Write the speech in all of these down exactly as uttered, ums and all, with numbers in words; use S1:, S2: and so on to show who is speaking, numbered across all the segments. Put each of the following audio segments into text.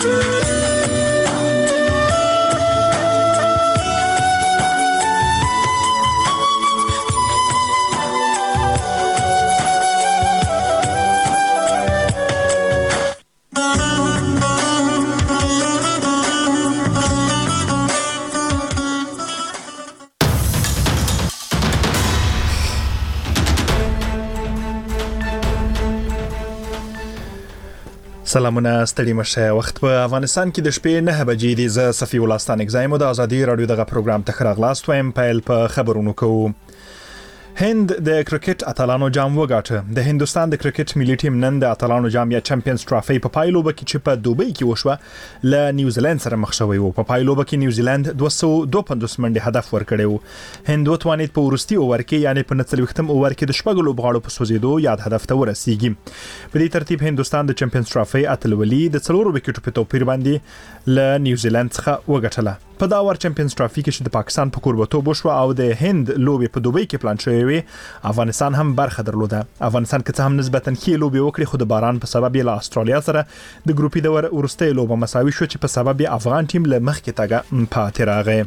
S1: سلامونه ستړي مشه. وخت په افغانستان کې د شپې نه بجې دي. زه صفي الله ستانک زایم د ازادي رادیو دغه پروګرام ته خراغلاست وایم. پیل په خبرونو کوو. هند د کرکټ اتلانو جام وګاټه. د هندستان د کرکټ ملي ټیم نن د اتلانو جام یا چمپیونز ټرافي په پایلوبه کې چې په دوبۍ کې وشوه ل نیوزیلند سره مخ شوی وو. په پایلوبه کې نیوزیلند دوه سوه دوه پنځوس منډې هدف ورکړی وو. هند وتوانید په ورستي اوور کې یعنی په نهه اوور کې د شپږ لوبغاړو په سوزیدو یاد هدف ته ورسیږي. په دې ترتیب هندستان د چمپیونز ټرافي اتلولي د څلورو وکټو په توپیر باندې ل نیوزیلند څخه وګټله. په دا ور چمپیونز ټرافي کې چې د پاکستان په کوربتوب وشو او د هند لوبي په دوبۍ کې پلان شوی وي، افغانستان هم برخه درلوده. افغانستان کې هم نسبتاً ښه لوبي وکړي، خو د باران په سبب یې له استرالیا سره د ګروپي دور ورسته لوبه مساوي شو چې په سبب یې افغان ټیم له مخکې تاګه پاتې راغی.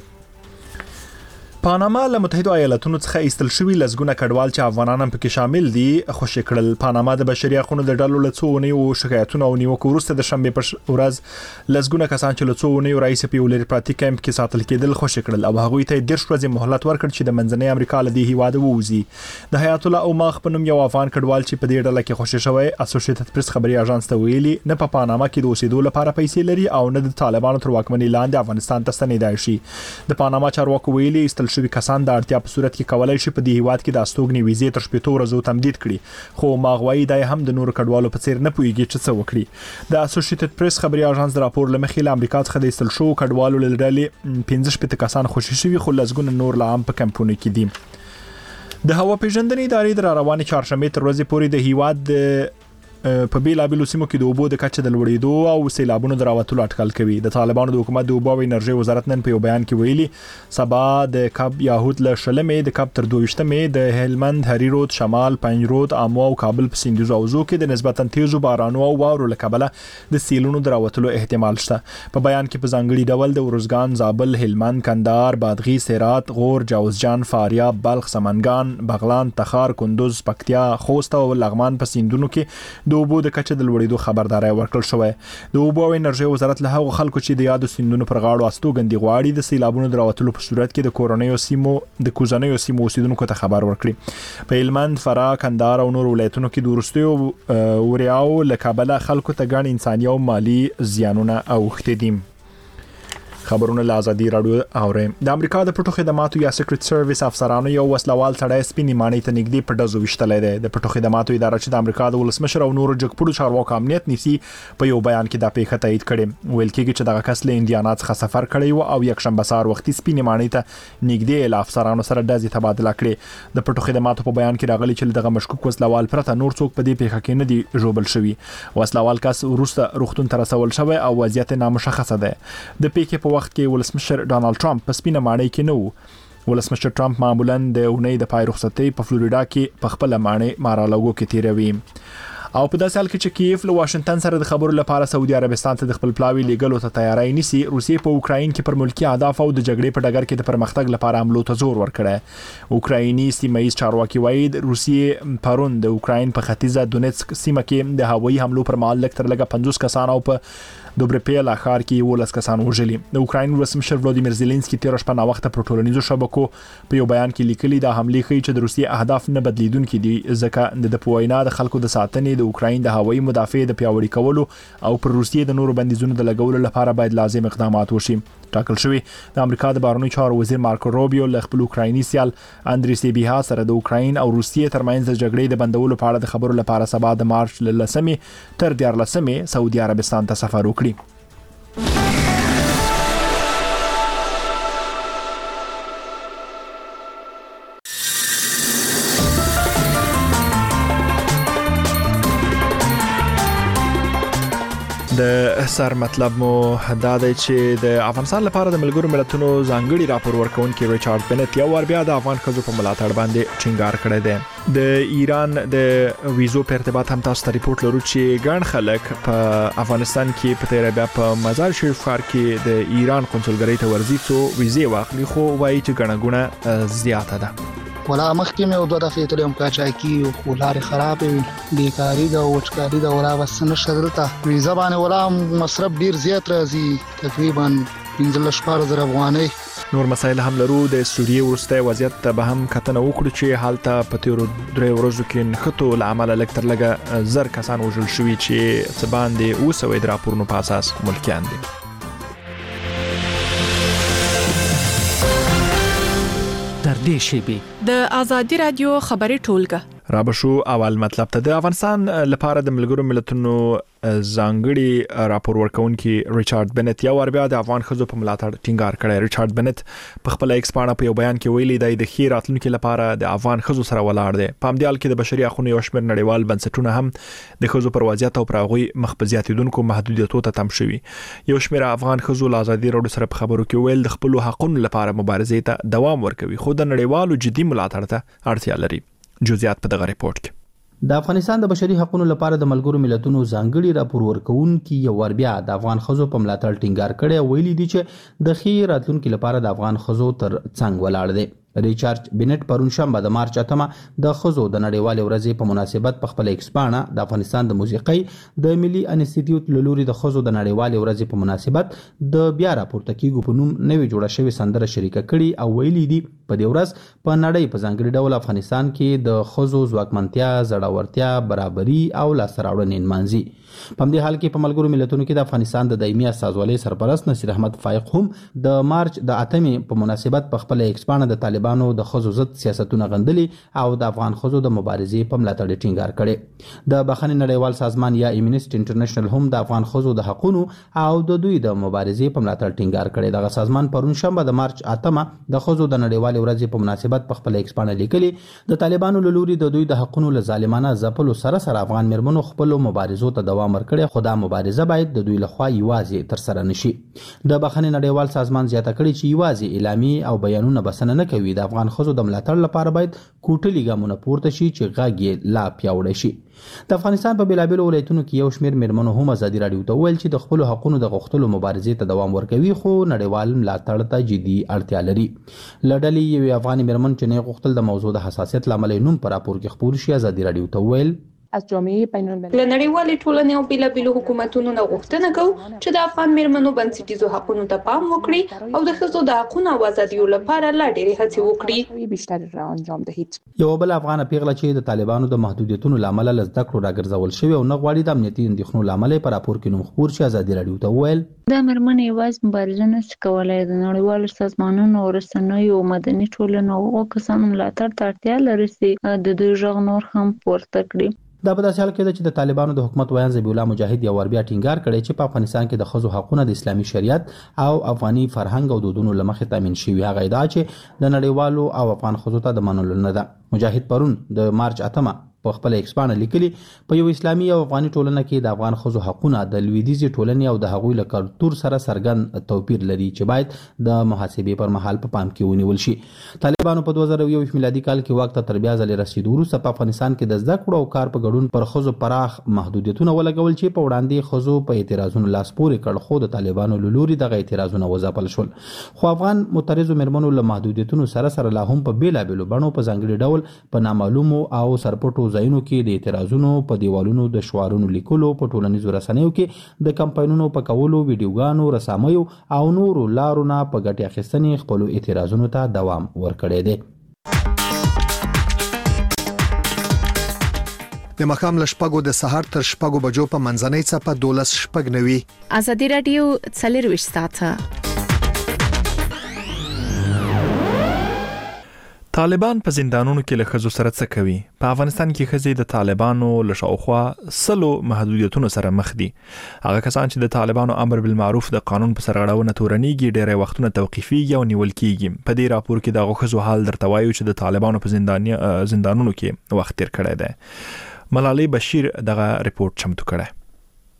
S1: پاناما له متحده ایالاتونو څخه ایستل شوی لزګونه کډوال چې افغانان هم پکې شامل دي خوشی کړل. پاناما د بشري حقوقو د ډلو له څو ونیو شکایتونو او نیوکو وروسته د شنبه پر ورځ لزګونه کسان چې له څو ونیو رئیس په ولر پراتی کیمپ کې ساتل کېدل خوشی کړل او هغه ته د شپږ ورځې مهلت ورکړ چې د منځنۍ امریکا له دې هیواده ووزي. د حیات الله اوماخ په نوم یو افغان کډوال چې په دې ډله کې خوشی شوی اسوسییټډ پریس خبري اژانس ته ویلي نه په پاناما کې د اوسېدو لپاره پیسې لري او نه د طالبانو تر واکمنۍ لاندې افغانستان ته ستنېدای شي. د پاناما چارواکو ویلي ایستل شوی کسان د په صورت کې کولای شي په دې هیواد کې د استوګنې ویزې تر شپږ ورځې تمدید کړي، خو ماغوي دای هم د نور کډوالو په څیر نه پويږي چې څه وکړي. د اسوسییټډ پریس خبري اژانس د راپور لمخې له امریکا څخه د ایستل شو کډوالو لړلې پنځه شپږ کسان خوشي شوي، خو لزګونه نور لا هم په کمپونو کې دي. د هوا پیژندنې ادارې د رواني چهارشنبه تر ورځې پورې د هیواد د په بیلابیلو سیمو کې د اوبو د کچې د لوړېدو او سیلابونو د راوتلو اټکل کوي. د طالبانو د حکومت د اوبو او انرژي وزارت نن په یو بیان کې ویلي سبا د کب یاهود له شلمې د کب تر دویشتمې د هلمند، هریرود، شمال، پنجرود، امو او کابل په سیندیزو اوزو کې د نسبتاً تیزو بارانو او واورو له کبله د سیلونو د راوتلو احتمال شته. په بیان کې په ځانګړي ډول د ورزګان، زابل، هلمند، کندهار، بادغی، سرات، غور، جوزجان، فاریاب، بلخ، سمنګان، بغلان، تخار، کندوز، پکتیا، خوست او لغمان په سیندونو کې د اوبو د کچې د لوړېدو خبرداري ورکړل شوې. د اوبو او انرژي وزارت له هغو خلکو چې د یادو سیندونو پر غاړو استوګندي غواړي د سیلابونو د راوتلو په صورت کې د کورونیو سیمو د کوزنیو سیمو اوسیدونکو ته خبر ورکړي. په هلمند، فراه، کندهار او نور ولایتونو کې د وروستیو وریاو له کابل خلکو ته ګڼ انساني او مالی زیانونه اوښتي دي. خبرونه له ازادي رادیو اوري. د امریکا د پټو خدماتو یا سیکریټ سرویس افسرانو یو وسلوال سړی سپینې ماڼۍ ته نږدې په ډزو وشتلې ده. د پټو خدماتو اداره چې د امریکا د ولسمشر او نورو جګپړو چارواکو امنیت نیسي په یو بیان کې دا پیښه تایید کړي. ویل کېږي چې دغه کس له انډیانا څخه سفر کړی و او یک شنبه سهار وختي سپینې ماڼۍ ته نږدې له افسرانو سره ډزې تبادله کړې. د پټو خدماتو په بیان کې راغلي چې دغه مشکوک وسلوال پرته نور څوک په دې پیښه کې نه دي ژوبل شوی. وسلوال کس وروسته روغتون ته رسول شوی او وضعیت نامشخصه ده. د پیښې په وخت کې ولسمشر ډانلډ ټرمپ په سپینه ماڼۍ کې نه و. ولسمشر ټرمپ معمولاً د اونۍ د پای رخصتۍ په فلوریډا کې په خپل ماڼۍ مارالوګو کې تیروي. او په داسې حال کې چې کیف له واشنگټن سره د خبرو لپاره سعودي عربستان ته د خپل پلاوي لیګلو ته تیاری نیسي، روسیې په اوکراین کې پر ملکی اهداف او د جګړې په ډګر کې د پرمختګ لپاره حملو ته زور ورکړی. اوکرایني سیمه ییز چارواکي وایي روسیې پرون د اوکراین په ختیځه دونیتسک سیمه کې د هوایي حملو پر مهال لږ تر لږه پنځوس کسان او په دوبرپیل ښار کې ولس کسان وژلي. د اوکراین ولسمشر ولادیمیر زيلنسکي تیر شپه نا وخت پر ټولنیزو شبکو په یو بیان کې لیکلي دا حملې ښیي چې د روسیې اهداف نه بدلیدونکي دي، ځکه د پوینا د خلکو د ساتنې د اوکراین د هوایي مدافع د پیاوړي کولو او پر روسیې د نورو بندیزونو د لګولو لپاره باید لازم اقدامات وشي. ټاکل شوی د امریکا د بهرنیو چارو وزیر مارکو روبیو له خپل اوکرایني سیال اندری سیبیها سره د اوکراین او روسیې ترمنځ د جګړې د بندولو په اړه د خبرو لپاره سبا د مارچ له لسمې تر دیارلسمې سعودي عربستان ته سفر وکړي. د سر مطلب مو دا دی چې د افغانستان لپاره د ملګرو ملتونو ځانګړي راپور ورکونکي ریچارډ بنت یو ور بیا د افغان ښځو په ملاتړ باندې ټینګار کړی دی. د ایران د ویزو په ارتباط هم تاسو ته ریپورت لرو چې ګڼ خلک په افغانستان کې په تیر بیا په مزار شریف ښار کې د ایران قونسلګرۍ ته ورځي څو ویزې واخلي، خو وایي چې ګڼه ګونه زیاته ده.
S2: ولا مخکې مې دوه دفعې تلم کاچاکی او خولارې خرابې بیکاری دا او وچکاری دا ولا بس نشه دلته ویزه باندې ولا مصرف ډیر زیات راځي، تقریبا پنځه لس زره افغانۍ.
S1: نور مسایل هم لرو. د سوریې وروستی وضعیت ته به هم کتنه وکړو چې حالته په تیرو درې ورځو کې نښتو له امله لږ تر لږه زر کسان وژل شوي چې څه باندې اوه سوه د راپورونو په اساس ملکیان دي.
S3: تر دې شیبې
S4: د آزادي رادیو خبري ټولګه
S1: را بشو. اول مطلب ته د افغانستان لپاره د ملګرو ملتونو ځانګړي راپور ورکونکي ریچارډ بنت یو ور بیا د افغان ښځو په ملاتړ ټینګار کړی. ریچارډ بنت په خپل ایکس پاڼه په یو بیان کې ویلي دی د ښې راتلونکي لپاره د افغان ښځو سره ولاړ دی. په همدې حال کې د بشري حقوقو یو شمېر نړیوال بنسټونه هم د ښځو پر وضعیت او پر هغوی مخ په زیاتېدونکو محدودیتونو ته تم شوي. یو شمېر افغان ښځو له ازادي راډیو سره په خبرو کې ویل د خپلو حقونو لپاره مبارزې ته دوام ورکوي، خو د نړیوالو جدي ملاتړ ته اړتیا لري. جزئیات په دغه ریپورت کې.
S3: د افغانستان د بشري حقوقو لپاره د ملګرو ملتونو ځانګړي راپور ورکونکي یو ور بیا د افغان ښځو په ملاتړ ټینګار کړی، ویلي دي چې د ښې راتلونکي لپاره د افغان ښځو تر څنګ ولاړ دی. ریچارډ بنت پرون شنبه د مارچ اتمه د ښځو د نړیوالې ورځې په مناسبت په خپل ایکس پاڼه د افغانستان د موسیقۍ د ملي انسټیټیوټ له لوري د ښځو د نړیوالې ورځې په مناسبت د بیا راپورته کیږو په نوم نوې جوړه شوې سندره شریکه کړي او ویلي دي په دې ورځ په نړۍ په ځانګړي ډول افغانستان کې د ښځو ځواکمنتیا، زړورتیا، برابري او لاسته راوړنې نمانځي. په همدې حال کې په ملګرو ملتونو کې د افغانستان د دایمي استازولۍ سرپرست نصیر احمد فائق هم د مارچ د اتمې په مناسبت په خپل ایکس پاڼه د طالبانو د ښځو ضد سیاستونه غندلي او د افغان ښځو د مبارزې په ملاتړ ټینګار کړي. د بخښنې نړیوال سازمان یا ایمنسټ انټرنیشنل هم د افغان ښځو د حقوقو او د دوی د مبارزې په ملاتړ ټینګار کړي. دغه سازمان پرون شنبه د مارچ اتمه د ښځو د نړیوالې ورځې په مناسبت په خپل ایکس پاڼه لیکلي د طالبانو له لوري د دوی د حقوقو له ظالمانه ځپلو سره سره افغان میرمنو خپل مبارزو ته دوام ورکړي، خو دا مبارزه باید د دوی لخوا یوازې تر سره نشي. د بخښنې نړیوال سازمان زیاته کړي چې یوازې اعلامیې او بیانونه بسنه نه کوي، د افغان ښځو د ملاتړ لپاره باید کوټلي ګامونه پورته شي چې غږ یې لا پیاوړی شي. د افغانستان په بیلابیلو ولایتونو کې یو شمېر میرمنو هم ازادي راډیو ته ویل چې د خپلو حقونو د غوښتلو مبارزې ته دوام ورکوي، خو نړیوال ملاتړ ته جدي اړتیا لري. له ډلې یوې افغاني میرمن چې نه غوښتل د موضوع د حساسیت له امله نوم په راپور کې خپور شي ازادي راډیو ته ویل
S5: از جامعه بین‌المللي له نړیوالې ټولنې او بیلابیلو حکومتونو نه غوښتنه کوو چې د افغان میرمنو بنسټیزو حقونو ته پام وکړي او د ښځو د حقونو او ازادیو لپاره لا ډېرې هڅې وکړي. بیشتر را انجام دهید.
S3: یو بل افغان پیغله چې د طالبانو د محدودیتونو لامل له زده کړو راګرځول شوی او نه غواړي د امنیتي اندېښنو لامل په راپور کې نوم خپور شي ازادي راډیو ته ویل
S6: دا مرمنې یوازې مبارزه نشي کولای، د نړیوالو سازمانونو او رسنیو او مدني ټولنو او کسانو ملاتړ ته اړتیا لري چې د دوی غږ نور هم پورته کړي.
S3: دا په داسې حال کې ده چې د طالبانو د حکومت ویان ذبیح الله مجاهد یو ور بیا ټینګار کړی چې په افغانستان کې د ښځو حقونه د اسلامي شریعت او افغاني فرهنګ او دودونو له مخې تامین شوي. هغه ادعا چې د نړیوالو او افغان ښځو ته د منلو نه ده. مجاهد پرون د مارچ اتمه په خپل ایکس پاڼه لیکلي په یو اسلامي او افغاني ټولنه کې د افغان ښځو حقونه د لویدیځي ټولنې او د هغوی له کلتور سره څرګند توپیر لري چې باید د محاسبې پر مهال په پام کې ونیول شي. طالبانو په دوه زره یو میلادي کال کې واک ته تر بیا ځلې رسیدو وروسته په افغانستان کې د زده کړو او کار په ګډون پر ښځو پراخ محدودیتونه ولګول چې په وړاندې ښځو په اعتراضونو لاس پورې کړ، خو د طالبانو له لوري دغه اعتراضونه وځپل شول. خو افغان معترضو میرمنو له محدودیتونو سره سره لا هم په بیلابیلو بڼو په ځانګړي ډول په نامعلومو او سرپټو ځایونو کې د اعتراضونو په دیوالونو د شعارونو لیکلو، په ټولنیزو رسنیو کې د کمپاینونو په کولو، ویډیوګانو، رسامیو او نورو لارو نه په ګټې اخیستنې خپلو اعتراضونو ته دوام ورکړی دی.
S7: د مخام له شپږو د سهار تر شپږو بجو په منځنۍ څپه دولس شپږ نوي.
S4: آزادي راډیو څلرویشت ساعته.
S1: طالبان په زندانونو کې له ښځو سره څه کوي؟ په افغانستان کې ښځې د طالبانو له شاوخوا سلو محدودیتونو سره مخ دي. هغه کسان چې د طالبانو امر بالمعروف د قانون په سرغړونه تورنيږي ډېری وختونه توقیفيږي او نیول کیږي. په دې راپور کې د ښځو حال درته وایو چې د طالبانو په زنداني زندانونو کې وخت تیر کړی دی. ملالۍ بشیر دغه ریپورت چمتو کړی.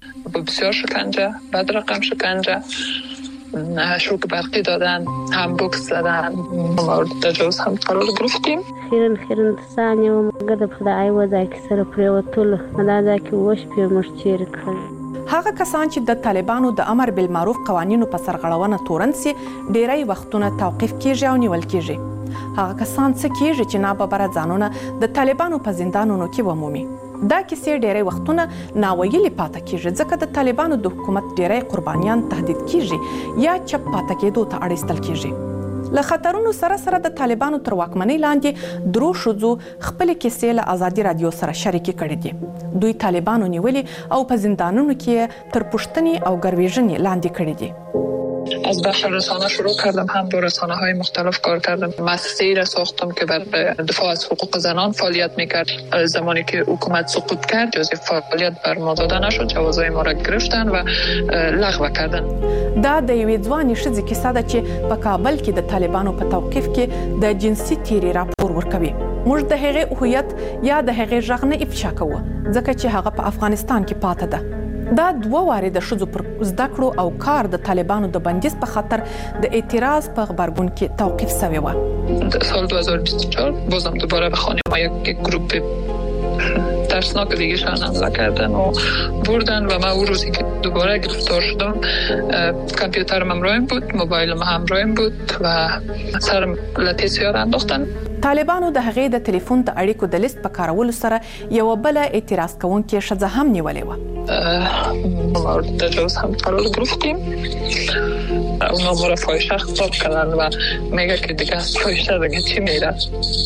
S8: بسیار شکنجه، بد رقم شکنجه، شوک برقی دادن، هم بوکس زدن، مورد تجاوز هم قرار گرفتیم.
S9: خیرن خیرن ثانیه و مگه خدای وځای کې سره پریوتل مدا ځکه وش په مرچیر کړ.
S4: هغه کسان چې د طالبانو د امر بالمعروف قوانینو په سرغړونه تورن سي ډیری وختونه توقيف کیږي او نیول کیږي. هغه کسان څه کیږي چې ناببره ځانونه د طالبانو په زندانونو کې ومومي. دا کیسې ډیری وختونه ناویلي پاتې کیږي ځکه د طالبانو د حکومت ډیری قربانیان تهدید کیږي یا چپ پاتې کېدو ته اړیستل کیږي. له خطرونو سره سره د طالبانو تر واکمنۍ لاندې درو شذو خپل کیسې له آزادي رادیو سره شریک کړي دي. دوی طالبانو نیولي او په زندانونو کې تر پوښتنې او ګرویژنې لاندې کړي دي.
S8: از بخش رسانه شروع کردم، هم با رسانه های مختلف کار کردم. مؤسسه‌ای را ساختم که بر دفاع از حقوق زنان فعالیت میکرد. زمانی که حکومت سقوط کرد اجازه فعالیت بر ما داده نشد، جوازهای ما را گرفتن و لغو کردن.
S4: دا د یوې ځوانې ښځې کیسه ده چې په کابل کې د طالبانو په توقیف کې د جنسي تیري راپور ورکوي. موږ د هغې هویت یا د هغې غږ نه افشا کوو ځکه چې هغه په افغانستان کې پاتې ده. دا دوه واره د ښځو پر زده کړو او کار د طالبانو د بندیز په خاطر د اعتراض په غبرګون کې توقیف شوی و.
S8: سال دو هزار و بیست و چهار بازم دوباره به خانه ما یک گروپ ترسناک دیگه شان حمله کردن و بردن و من اون روزی که دوباره گرفتار شدم کامپیوترم همراهم بود، موبایلم همراهم بود و سرم لته سیاره انداختن.
S4: طالبانو د هغې د ټلیفون د اړیکو د لیست په کارولو سره یو بل اعتراض کوونکې ښځه هم نیولې و.
S8: مورد تجاوز هم قرار گرفتیم. اونا ما را فاحشه خطاب کردن و میگه که دیگه از فاحشه دیگه چی میره.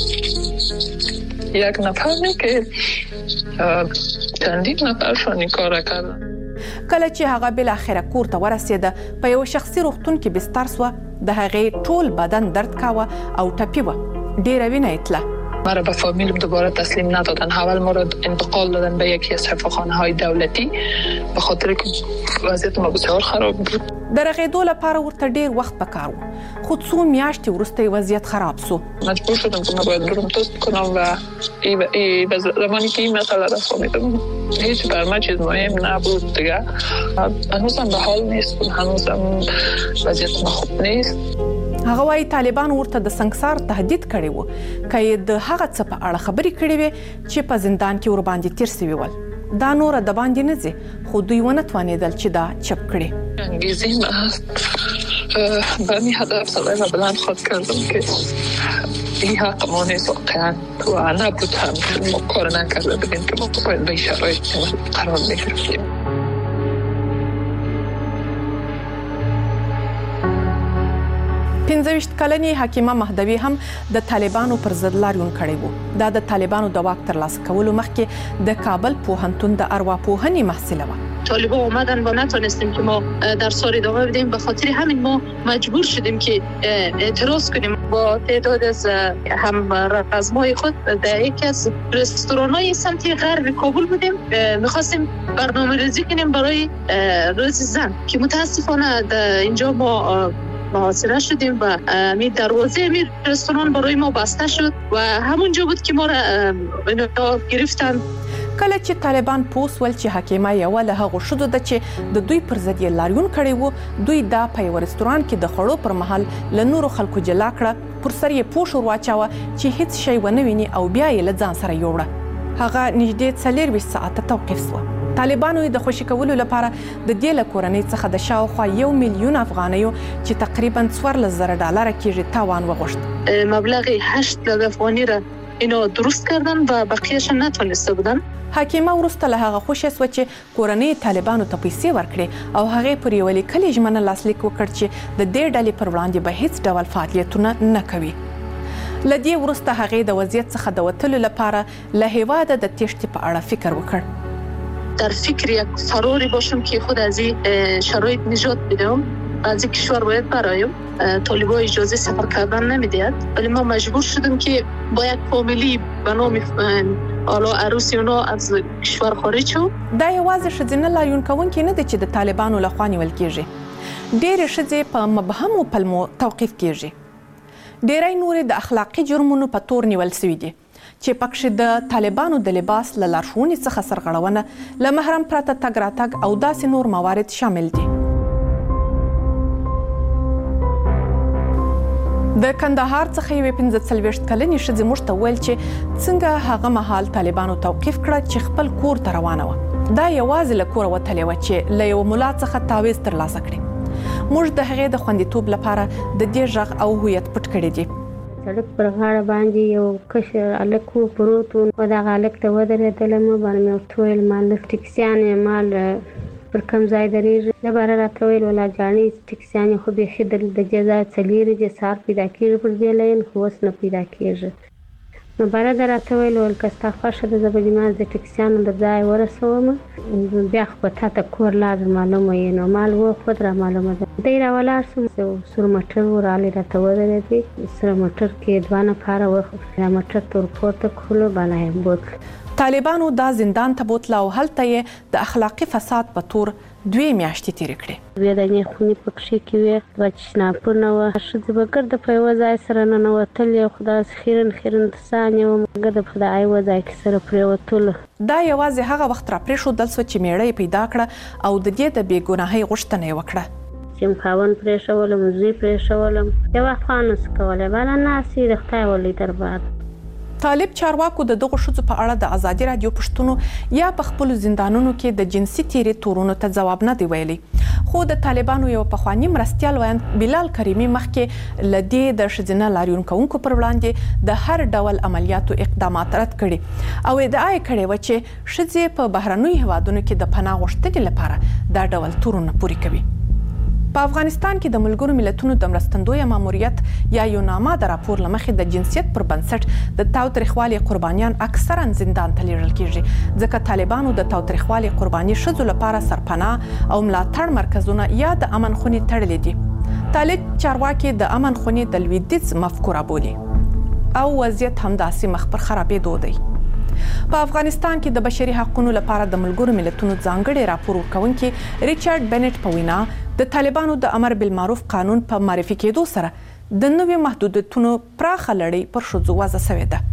S8: یک نفر نه که چندین نفرشون این کار کردن.
S4: کله چې هغه بل اخره کور ته ورسېده په یو شخصي روغتون کې بستر سوه د هغې ټول بدن درد کاوه او ټپي وه. ډیره وینه یې تله.
S8: مرا به فامیلم دوباره تسلیم ندادن. اول ما را انتقال دادن به یکی از شفاخانه های دولتی به خاطر که وضعیت ما بسیار خراب بود.
S4: د رغېدو لپاره ورته ډیر وخت پکار و خو څو میاشتې وروسته وضعیت خراب سو.
S8: مجبور شدم که من باید برم تست کنم و ای به زمانی که این مسئله را فهمیدم هیچ بر من چیز مهم نبود دیگه. هنوزم به حال نیست، هنوزم وضعیت ما خوب نیست.
S4: هغه وايي طالبان ورته د سنگسار تهدید کړی و که یې د هغه څه په اړه خبرې کړې وې چې په زندان کې ورباندې تیر سوي ول. دا نور د باندې نه ځي خو دوی ونه توانېدل چې دا چپ کړي.
S8: انگیزی من به این هدف صدای و بلند خواهد کردم که این حق ما نیست واقعا و نبود هم ما کار نکرده بودیم که ما باید به این شرایط قرار میگرفتیم.
S4: پنځه ویشت کلنې حکیمه مهدوي هم د طالبانو پر ضد لاریون کړی و. دا د طالبانو د واک ترلاسه کولو مخکې د کابل پوهنتون د ارواپوهنې محصله وه.
S5: طالبا اومدن و نتونستیم که ما در سال ادامه بدیم. به خاطر همین ما مجبور شدیم که اعتراض کنیم. با تعداد از هم رزمای خود در یکی از رستوران‌های سمت غرب کابل بودیم. می‌خواستیم برنامه‌ریزی کنیم برای روز زن که متاسفانه اینجا ما محاصره شدیم و می دروازه می رستوران برای ما بسته شد و همونجا بود که ما را گرفتن.
S4: کله چې طالبان پوس ول چې حکیمه یو له هغه شودو د چې د دوی پر ضد لاریون کړی وو، دوی دا په یو رستوران کې د خړو پر مهال له نورو خلکو جلا کړه، پر سر یې پوښ ور واچاوه چې هیڅ شی ونه ویني او بیا یې له ځان سره یوړه. هغه نږدې څلورویشت ساعته توقیف شو. طالبانو د خوشی کولو لپاره د دې له کورنۍ څخه د شاوخوا یو میلیون افغانیو چې تقریبا څوارلس زره ډالر کېږي تاوان وغوښت.
S5: مبلغ هشت لک افغانی را اینا درست کردن و بقیه‌اش نتونسته بودن.
S4: حکیمه وروسته له هغه خوشی سوه چې کورنۍ طالبانو ته پیسې ورکړي او هغې پر یوه لیکلې ژمنه لاسلیک وکړ چې د دې ډلې پر وړاندې به هیڅ ډول فعالیتونه نه کوي. له دې وروسته هغې د وضعیت څخه د وتلو لپاره له هیواده د تیښتې په اړه فکر وکړ.
S5: در فکر یک فراری باشم که خود از این شرایط نجات بدم. از این کشور باید برایم. طالبان اجازه سفر کردن نمیدهد ولی ما مجبور شدیم که با یک فامیلی به نام حالا عروسی اونا از کشور خارج شو.
S4: دا یوازې ښځینه لاریون کوونکي نه دي چې د طالبانو لخوا نیول کېږي. ډېرې ښځې په مبهمو پلمو توقیف کېږي. ډېری نورې د اخلاقي جرمونو په تور نیول سوي دي چې پکښې د طالبانو د لباس له لارښوونې څخه سرغړونه، له محرم پرته تګ راتګ او داسې نور موارد شامل دي. د کندهار څخه یوې پنځه څلوېښت کلنې ښځې موږ ته وویل چې څنګه هغه مهال طالبانو توقیف کړه چې خپل کور ته روانه وه. دا یوازې له کوره وتلې وه چې له یوه ملا څخه تعویض ترلاسه کړي. موږ د هغې د خوندیتوب لپاره د دې غږ او هویت پټ کړی دي.
S9: سړک پر غاړه باندې یو کشر هلک و پروت و، دغه هلک ته ودرېدلم، باندې مې ورته وویل مال ټکسیانې مال پر کوم ځای درېږي؟ د باره راته ویل ولا جانې ټکسیانې خو بیخي د دې ځایه څه لرې دي، سهار پیدا کېږي پر دې لین، خو اوس نه پیدا کېږي. نو باره ده راته ویل ویل که ستا خوښه ده زه به دې ما د ټکسیانو د ځای ورسوم، بیا خو به تا ته کور لار معلومه یې. نو مال وخوت را معلومه ده. دی را ولاړ سوم، سور موټر و رالی راته ودرېدی، سره موټر کې دوه نفره وه، را موټر ته ور پورته کړلو، بالا یې بوتلو.
S4: طالبانو دا زندان ته بوتله او هلته یې د اخلاقي فساد په تور دوې میاشتې تېرې کړې.
S9: دوې دانې خونې پکښې کې وې، دوه چشناپونه وه، ښځې به ګرده په یوه ځای سره ننوتلې، خو داسې خیرن خیرن دسانې وه، ګرده په د یوه ځای کې سره پرېوتلو.
S4: دا یوازې هغه وخت را پرېښودل سوه چې میړه یې پیدا کړه او د دې د بې ګناهۍ غوښتنه یې وکړه.
S9: چې خاوند پرېښولم، زوی پرېښولم، یو افغان نسو کولی، بله ناستې د خدای ولي دربار.
S4: طالب چارواکو د دغو ښځو په اړه د ازادي راډیو پوښتنو یا په خپلو زندانونو کې د جنسي تیرې تورونو ته ځواب نه دی ویلی. خو د طالبانو یو پخواني مرستیال ویاند بلال کریمي مخکې له دې د ښځینه لاریون کوونکو پر وړاندې د هر ډول عملیاتو اقدامات رد کړي او ادعا یې کړې وه چې ښځې په بهرنیو هیوادونو کې د پناه غوښتنې لپاره دا ډول تورونه پورې کوي. په افغانستان کې د ملګرو ملتونو د مرستندویه ماموریت یا یوناما د راپور له مخې د جنسیت پر بنسټ د تاوتریخوالي قربانیان اکثرا زندان ته لیږل کیږي، ځکه طالبانو د تاوتریخوالي قرباني ښځو لپاره سرپناه او ملاتړ مرکزونه یا د امن خونې تړلې دي. طالب چارواکي د امن خونې د لویدیځ مفکوره بولي او وضعیت همداسې مخ پر خرابېدو دی. په افغانستان کې د بشري حقوقو لپاره د ملګرو ملتونو ځانګړي راپور ورکونکي ریچارډ بنټ په وینا د طالبانو د امر بالمعروف قانون په معرفي کېدو سره د نویو محدودیتونو پراخه لړۍ پر ښځو وضع شوې ده.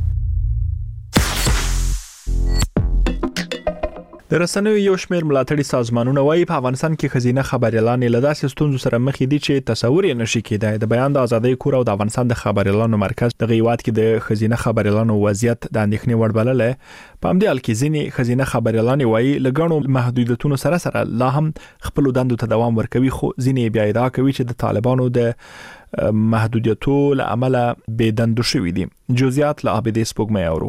S1: د رسنیو یو شمېر ملاتړي سازمانونه وایي په افغانستان کې ښځینه خبريالانې له داسې ستونزو سره مخ دي چې تصور یې نشي کېدای. د بیان د ازادۍ کور او د افغانستان د خبريالانو مرکز د غیوات کې د ښځینه خبريالانو وضعیت د اندېښنې وړ بللې. په همدې حال کې ځینې ښځینه خبريالانې وایي له ګڼو محدودیتونو سره سره لا هم خپل دندو ته دوام ورکوي، خو ځینې بیا ادعا کوي چې د طالبانو د محدودیتو له امله بې دندو شوي دي. جزئیات له عابدې سپوږمۍ اورو.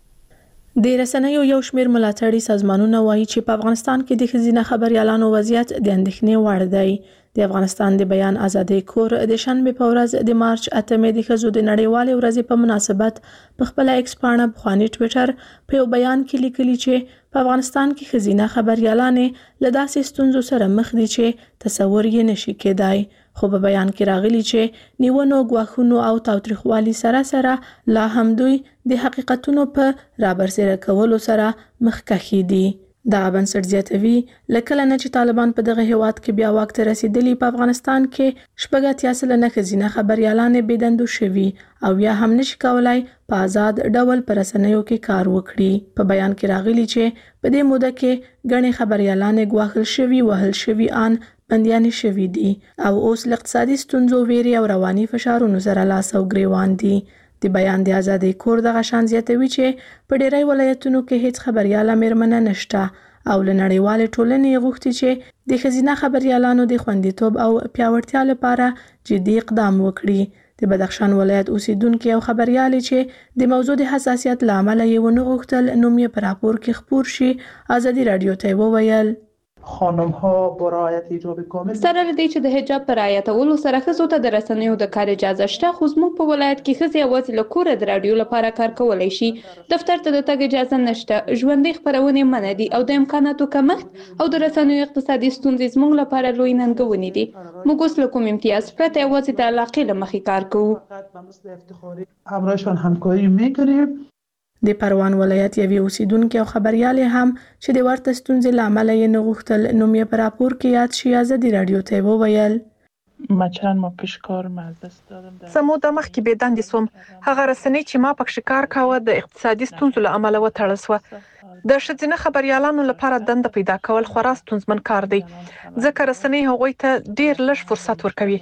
S10: د رسنیو یو شمېر ملاتړي سازمانونه وایي چې په افغانستان کې د ښځینه خبريالانو وضعیت د اندېښنې وړ دی. د افغانستان د بیان ازادۍ کور د شنبې په ورځ د مارچ اتمې د ښځو د نړیوالې ورځې په مناسبت په خپل ایکس پاڼه بخواني ټویټر په یو بیان کې لیکلي چې په افغانستان کې ښځینه خبريالانې له داسې ستونزو سره مخ دي چې تصور یې نشي کېدای. خو په بیان کې راغلي چې نیونو، ګواښونو او تاوتریخوالي سره سره لا هم دوی د حقیقتونو په رابرسېره کولو سره مخکښ دي. دغه بنسټ زیاتوي له کله نه چې طالبان په دغه هیواد کې بیا واک ته رسېدلي، په افغانستان کې شپږ اتیا سلنه ښځینه خبريالانې بې دندو شوي او یا هم نشي کولای په آزاد ډول په رسنیو کې کار وکړي. په بیان کې راغلي چې په دې موده کې ګڼې خبريالانې ګواښل شوي، وهل شوي، ان بندیانې شوي دي او اوس له اقتصادي ستونزو، ویرې او رواني فشارونو سره لاس او ګریوان دي. د بیان د ازادۍ کور دغه شان زیاتوي چې په ډیری ولایتونو کې هیڅ خبرياله میرمنه نشته او له نړیوالې ټولنې غوښتي چې د ښځینه خبريالانو د خوندیتوب او پیاوړتیا لپاره جدي اقدام وکړي. د بدخشان ولایت اوسیدونکو او خبريالې چې د موضوع د حساسیت له امله یې ونه غوښتل نوم یې په راپور کې خپور شي، ازادي راډیو ته وویل
S11: خانم ها با رعایت حجاب کامل
S5: سره لدی چې د حجاب پر رعایتولو سره ښځو ته د رسنیو د کار اجازه شته، خو زموږ په ولایت کې ښځې یوازې له کوره د راډیو لپاره کار کولی شي. دفتر ته د تګ اجازه نشته، ژوندۍ خپرونې منع دي او د امکاناتو کمښت او د رسنیو اقتصادي ستونزې زموږ لپاره لوی ننګونې دي. موږ اوس له کوم امتیاز پرته یوازې د علاقې له مخې کار کوو.
S11: همراهشان همکاری میکنیم.
S10: د پروان ولایت یوې اوسیدونکې او خبريالې هم چې د ورته ستونزې له امله یې نه غوښتل نوم یې په راپور کې یاد شي، ازادي راډیو ته وویل
S11: مثلا ما پیش کارم از دست دادم.
S4: زمو د مخ کې به دندې سوم. هغه رسنۍ چې ما پکې کار کاوه د اقتصادي ستونزو له امله وتړل سوه. د ښځینه خبریالانو لپاره دنده پیدا کول خورا ستونزمن کار دی ځکه رسنۍ هغوی ته ډیر لږ فرصت ورکوي.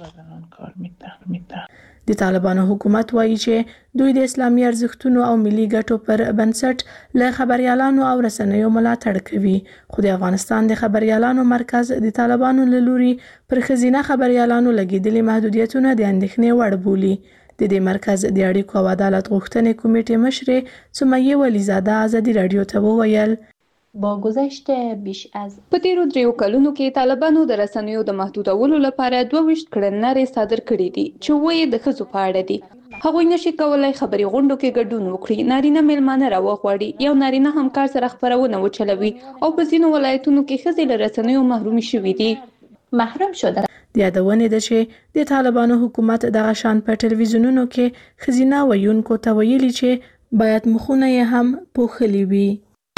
S10: د طالبانو حکومت وایي چې دوی د اسلامي ارزښتونو او ملي ګټو پر بنسټ له خبریالانو او رسنیو ملاتړ کوي، خو د افغانستان د خبریالانو مرکز د طالبانو له لوري پر ښځینه خبریالانو لګېدلي محدودیتونه د اندېښنې وړ بولي. د دې مرکز د اړیکو او عدالت غوښتنې کمیټې مشرې سمیه ولیزاده ازادي راډیو ته وویل
S5: با گذشت بیش از په تیرو دریو کلونو کې طالبانو د رسنیو د محدودولو لپاره دوه ویشت کړنلارې صادر کړې دي چې وایي د ښځو په اړه دي. هغوی نشي کولای خبري غونډو کې ګډون وکړي، نارینه میلمانه راوغواړي، یو نارینه همکار سره خبرونه وچلوي او په ځینو ولایتونو کې ښځې له رسنیو محرومې شوې دي.
S10: محروم شده. د یادونې ده چې د طالبانو حکومت دغه شان په ټلویزیونونو کې ښځینه ویونکو ته ویلي چې باید مخونه یې هم پوښلي وي.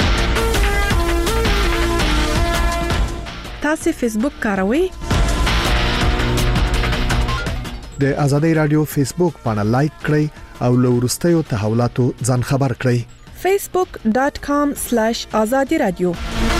S4: تاسو فیسبوک کاروئ؟
S7: د ازادي رادیو فیسبوک باندې لایک کړئ او له وروستیو تحولاتو ځان خبر کړئ.
S4: facebook dot com slash azadi radio.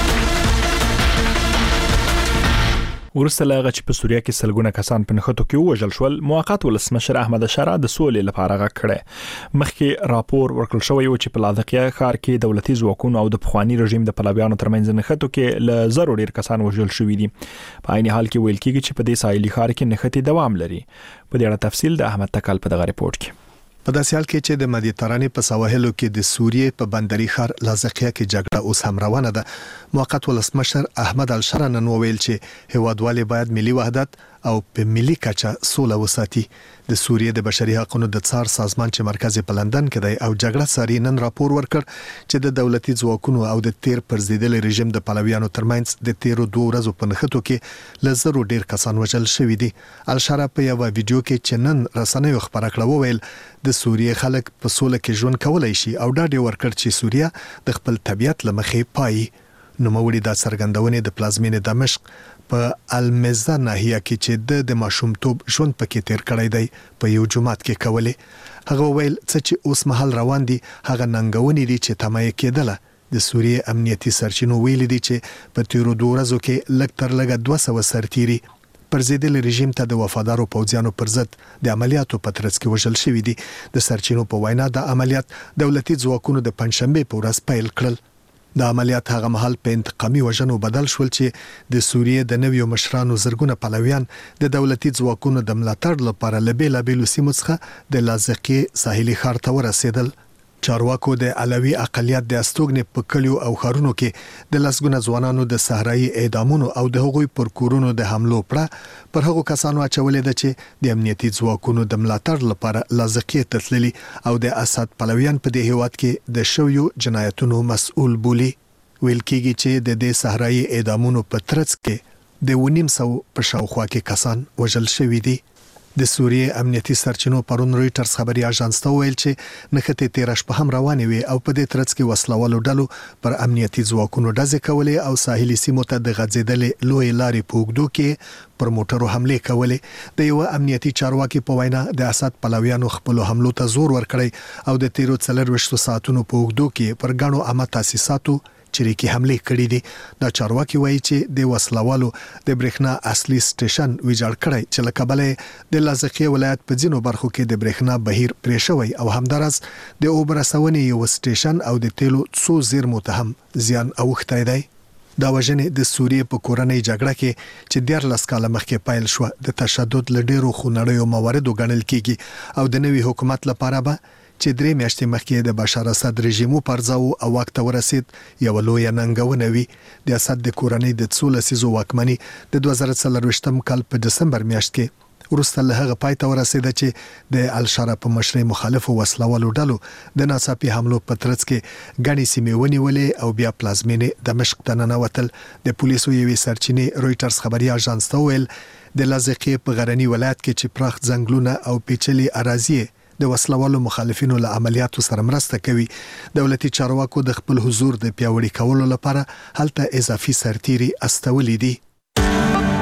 S1: ورسته لاغه چې په سوریه کې سلګونه کسان په نخښتو کې وژل شول، موقت ولسمشر احمد شارع د سولې لپاره غږ کړی. مخکې راپور ورکړل شوی و چې په لاذقیه ښار کې دولتي ځواکونو او د پخوانی رژیم د پلویانو ترمنځ نخښتو کې ل زرو ډیر کسان وژل شوی دي. په عین حال کې ویل کېږي چې په دې ساحلي ښار کې نخښتې دوام لري. په دې اړه تفصیل د احمد تکل په دغه ریپورت کې.
S7: په داسې حال کې چې د مدیترانې په سواحلو کې د سوریې په بندري ښار لاذقیه کې جګړه اوس هم روانه ده. موقت ولسمشر احمد الشارع نن وویل چې هیوادوالي باید ملي وحدت او په ملي کچه سوله وساتي. د سوریې د بشري حقوقو د څار سازمان چې مرکز په لندن کې دی او جګړه ساري نن راپور ورکړ چې د دولتي ځواکونو او د تیر پرزیدل رژیم د پلویانو ترمنځ د تیرو دوه ورځو په نخښتو کې لزرو ډیر کسان وژل شوی دي. الشارع په یو ویډیو کې چې نن رسنیو خبره کړه وویل د سوریې خلک په سوله کې ژوند کولای شي او ډاډ ورکړ چې سوریه د خپل طبيعت لمخې پای. نو موري د سرګندونې د پلازمینې دمشق په المزه ناحیه کې چې د ماشومتوب ژوند پکې تیر کړی دی په یو جماعت کې کوله. هغه ویل چې اوس مهال روان دي هغه ننګونې دي چې تمایه کېدله. د سوریې امنیتي سرچینو ویل دي چې په تیرو دوه ورځو کې لږ تر لږه دوه سوه سرتیري پرزیدل رژیم ته د وفادارو پوځیانو پر ضد د عملیاتو په ترڅ کې وژل شوی دي. د سرچینو په وینا د عملیات دولتي ځواکونو د پنځشنبه په ورځ پیل کړل. د عملیات هغه مهال په انتقامي وژنو بدل شول چې د سوریې د نویو مشرانو زرګونه پلویان د دولتي ځواکونو د ملاتړ لپاره لبیل بیل سیمو څخه د لاذقیه ساحلي ښار ته ورسېدل. چارواکو د علوي اقلیت د استوګنې په کلیو او ښارونو کې د لسګونه ځوانانو د صحرایي اعدامونو او د هغوی پر کورونو د حملو پړه پر هغو کسانو اچولې ده چې د امنیتي ځواکونو د ملاتړ لپاره لاذقیه تتللي او د اسد پلویان په دې هیواد کې د شویو جنایتونو مسؤل بولی. ویل کېږي چې د دې صحرایي اعدامونو په ترڅ کې د ونیم سو په شاوخوا کې کسان وژل شوي دي. د سوریې امنیتي سرچینو پرون رويټرز خبري اژانس ته ویل چې نخښتې تیر شپه هم روانې وي او په دې ترڅ کې وسلوالو ډلو پر امنیتي ځواکونو ډزې کولې او ساحلي سیمو ته د غځېدلې لوی لارې په اوږدو کې پر موټرو حملې کولې. د یو امنیتي چارواکي په وینا د اسد پلویانو خپل حملو ته زور ورکړی او د تیرو څلرويشت ساعتونو په اوږدو کې پر غاڼو عامه تاسیساتو چریکي حمله کړې دي. دا چارواکي وایي چې د وسلوالو د برېښنا اصلي سټیشن ویجاړ کړی چې له کبله د لاذقیه ولایت په ځینو برخو کې د برېښنا بهیر پرې شوی او همدارس د اوبر رسونې یو سټیشن او د تیلو څو زیرمو ته هم زیان اوښتی دی. دا وژنې د سوریې په کورنۍ جګړه کې چې دیارلس کاله مخکې پیل شو د تشدد لډیرو خونړیو مواردو ګڼل کیږي او د نوي حکومت لپاره به چې درې میاشتې مخکې د بشار اسد رژیمو پرځاو او وخت ورسید یو لوی ننګونه وی. د اسد د کورنۍ د څولسیزو واکمنۍ د دوه زره څلرويشتم کال په دسمبر میاشت کې ورسته له هغه پای ته ورسید چې د الشارع په مشرۍ مخالفو وسلوالو ډلو د ناڅاپي حملو په ترڅ کې غني سیمې ونیولې او بیا پلازمینې دمشق ته ننوتل. د پولیسو یوې سرچینې رويټرز خبري اژانس ته ویل د لاذقیه په غرنی ولایت کې چې پراخ ځنګلونه او پیچلي اراضي د وسلوالو مخالفینو له عملیاتو سره مرسته کوي. دولتي چارواکو د خپل حضور د پیاوړي کولو لپاره هلته اضافي سرتیري استولې دي.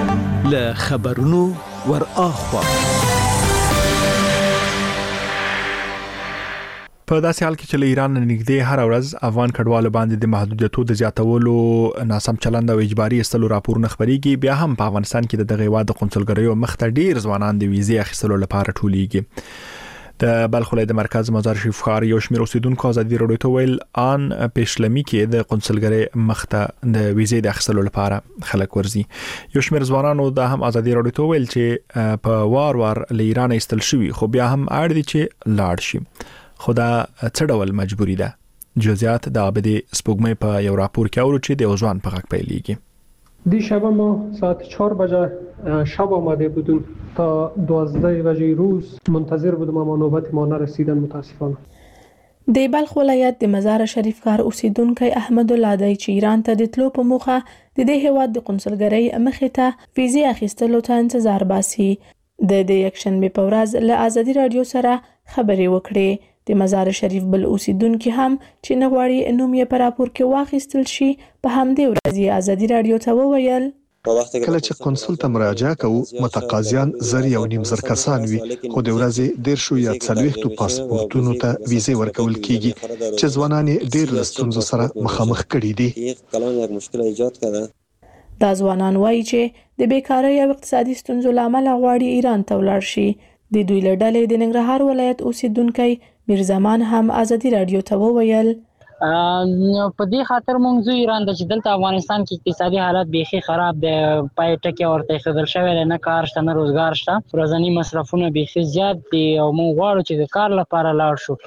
S12: له خبرونو ور اخوا.
S1: په داسې حال کې چې له ایران نږدې هر ورځ افغان کډوالو باندې د محدودیتونو د زیاتولو ناسم چلند او اجباري استلو راپورونه خبريږي، بیا هم په افغانستان کې د دغه هیواد د قونسلګریو مخ ته ډیر ځوانان د ویزې اخیستلو لپاره ټولیږي. د بلخ ولایت مرکز مزار شریف ښار یو شمېر اوسیدونکو ازادي راډیو ته ویل ان پېشلمي کې د قونسلګری مخ ته د ویزې د اخیستلو لپاره خلک ورزي. یو شمېر ځوانانو د هم ازادي راډیو ته ویل چې په وار وار له ایران ایستل شوی، خو بیا هم اړ دي چې لاړ شي. خدا څه ډول مجبوری ده؟ جزئیات د عابد سپوږمۍ په یو راپور کې اورو چې د ځوان په غږ پیلېږي.
S13: دی شب ما ساعت چهار بجه شب آمده بودیم تا دوازده بجه روز منتظر بودم اما نوبت ما نرسیدن متاسفانه.
S10: د بلخ ولایت د مزار شریف ښار اوسیدونکی احمد الله دی چې ایران ته د تلو په موخه د دې هیواد د قونسلګرۍ مخې ته ویزې اخیستلو ته انتظار باسي. د د یکشنبه په ورځ له ازادي راډیو سره خبرې وکړې. د مزار شریف بل اوسیدونکو هم چې نغواړي نوم یې په راپور کې واخیستل شي په همدې ورځ ازادي راډیو ته وویل
S7: کله چې قونسل ته مراجعه کوو متقاضیان زر یو نیم زر کسان وي، خو د ورځې ډیر شو یا څلوېښتو پاسپورتونو ته ویزې ورکول کیږي چې ځوانان ډیر لستونزو سره مخامخ کړي دي.
S10: دا ځوانان وایي چې د بیکاری او اقتصادي ستونزو لامل غواړي ایران ته ولاړ شي. د دوی له ډلې د ننګرهار ولایت اوسیدونکی میرزمان هم ازادي راډیو ته وویل
S14: په دې خاطر مونږ زو ایران د چې دلته افغانستان کې اقتصادي حالت بیخي خراب دی، پای ټکی ورته خدل شوی دی، نه کار شته نه روزګار شته، ورځنی مصرفونه بیخي زیات دي او مونږ غواړو چې د کار لپاره لاړ شو.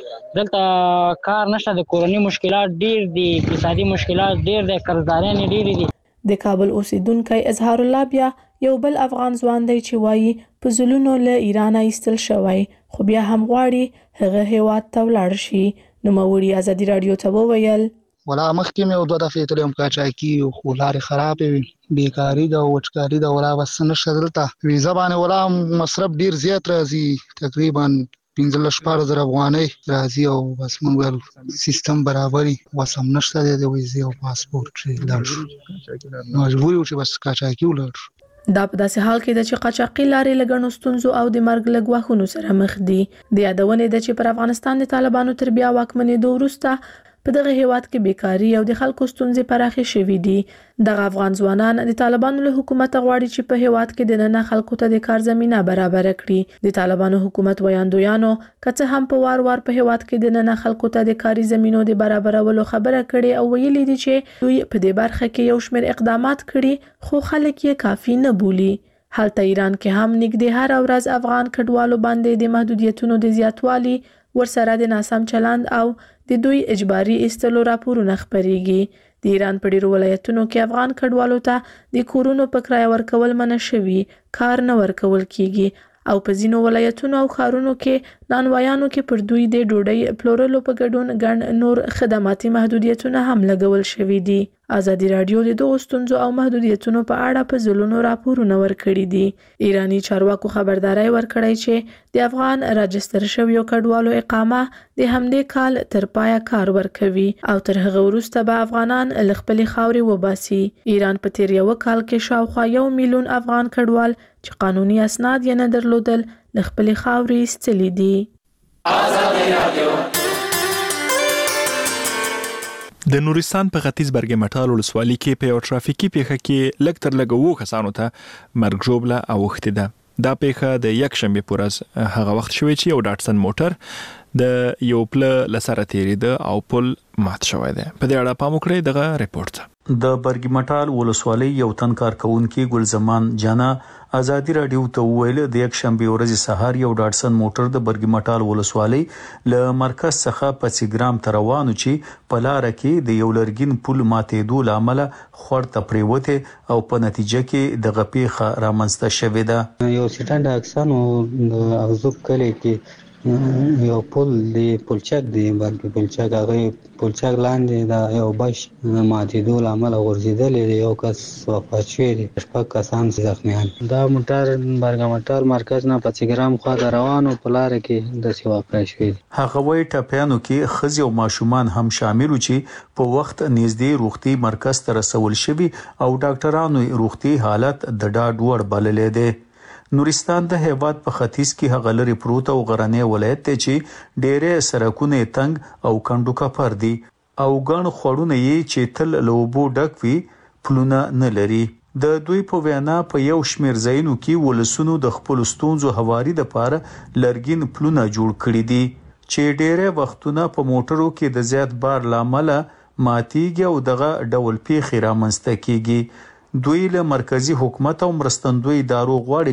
S14: دلته کار نشته، د کورنۍ مشکلات ډیر دي، اقتصادي مشکلات ډیر دي، قرضداران ډیر دي.
S10: د کابل اوسیدونکی اظهار الله بیا یو بل افغان ځوان دی چې وایي په زلونو له ایران ایستل شوی، خو بیا هم غواړي هغه هیواد ته ولاړ شي. نو موري ازادي راډیو ته وویل
S2: ولا مخکې مې دوه دفعې تلم قاچاقي خو لارې خرابې وي، بیکاری ده او وچکاري ده، ولا بس نشته دلته ویزه باندې ولا مصرف ډیر زیات راځي، تقریبا پنځه شپږ زره افغانۍ راځي او بس موږ سیستم برابري وسم نشته د ویزې او پاسپورت لاړ شو، مجبور یو چې بس قاچاقي ولاړ شو.
S10: دا په داسې حال کې د چې قاچاقي لارې لګڼو ستونزو او د مرګ له ګواښونو سره مخ دي. د یادونې د چې پر افغانستان د طالبانو تر بیا واکمنېدو وروسته په دغه هیواد کې بیکاری او د خلکو ستونزې پراخې شوې دي. دغه افغان ځوانان د طالبانو له حکومت غواړي چې په هیواد کې د نن خلکو ته د کار زمينه برابر کړي. د طالبانو حکومت ویاندویانو کڅه هم په وار وار په هیواد کې د نن خلکو ته د کاري زمينو د برابرولو خبره کړي او ویلي دي چې دوی په دې برخه کې یو شمېر اقدامات کړي، خو خلک یې کافي نه بولي. هلته ایران کې هم نږدې هر ورځ افغان کډوالو باندې د محدودیتونو د زیاتوالي ورسره د ناسم چلند او د دوی اجباري ایستلو راپورونه خبريږي. د ایران په ډیرو ولایتونو کې افغان کډوالو ته د کورونو په کرایه ورکول منع شوی، کار نه ورکول کیږي او په ځینو ولایتونو او ښارونو کې نانوایانو کې پر دوی د ډوډۍ پلورلو په ګډون ګڼ نور خدماتي محدودیتونه هم لګول شوي دي. ازادي راډیو د دغو ستونزو او محدودیتونو په اړه په ځلونو راپورونه ورکړي دي. ایرانی چارواکو خبرداري ورکړی چې د افغان راجستر شویو کډوالو اقامه د همدې کال تر پایه کار ورکوي او تر هغه وروسته به افغانان له خپلې خاورې وباسي. ایران په تیر یو کال کې شاوخوا یو میلیون افغان کډوال چې قانوني اسناد یې نه درلودل له خپلې خاورې ایستلي دي.
S1: ازادي راډیو د نورستان په ختیځ برګ مټال ولسوالۍ کې په یو ټرافیکي پیښه کې لږ تر لږه وو کسانو ته مرګ ژوبله اوښتې ده. دا پیښه د یکشنبه په ورځ هغه وخت شوې چې یو ډاټسن موټر د یو پل لسره تیریده او پل مات شوی دی. په دې اړه پام وکړئ دغه ریپورت.
S15: د برګ مټال ولسوالۍ یو تن کارکونکي ګلزمان جانا ازادي راډیو ته ویل د یک شنبه ورځ سهار یو ډاټسن موټر د برګ مټال ولسوالۍ له مرکز څخه په سیګرام تر روانو چې په لار کې د یو لرګین پل ماتېدو لامل خورته پریوته او په نتیجه کې د غپیخه رامنځته شوې ده.
S16: یو سټنډ اکسانو د اغزوب کلی کې یو پل دی پلچک دی بلکې پلچک هغه پلچک لاندې دا یو بش ماتېدو له امله غورځېدلی دی، یو کس وفات شوی دی، شپږ کسان زخمیان. دا موټر برګمټال مرکز نه په چګرام خواته روان و، په لاره کې داسې واقع شوی دی.
S15: هغه وایي ټپیانو کې ښځې او ماشومان هم شامل و چې په وخت نږدې روغتي مرکز ته رسول شوي او ډاکټرانو روغتي حالت د ډاډ وړ بللی دی. نورستان د هیواد په ختیځ کې هغه لري پروت او غرنی ولایت دی چې ډېرې سړکونه یې تنګ او کندو کپر دي او ګڼ خوړونه یې چې تل له اوبو ډک وي پلونه نه لري. د دوی په وینا په یو شمېر ځایونو کې ولسونو د خپلو ستونزو هواري دپاره لرګین پلونه جوړ کړي دي چې ډېری وختونه په موټرو کې د زیات بار له امله ماتیږي او دغه ډول پیښې رامنځته کیږي. دوی له مرکزی حکومت او مرستندوی ادارو غواړي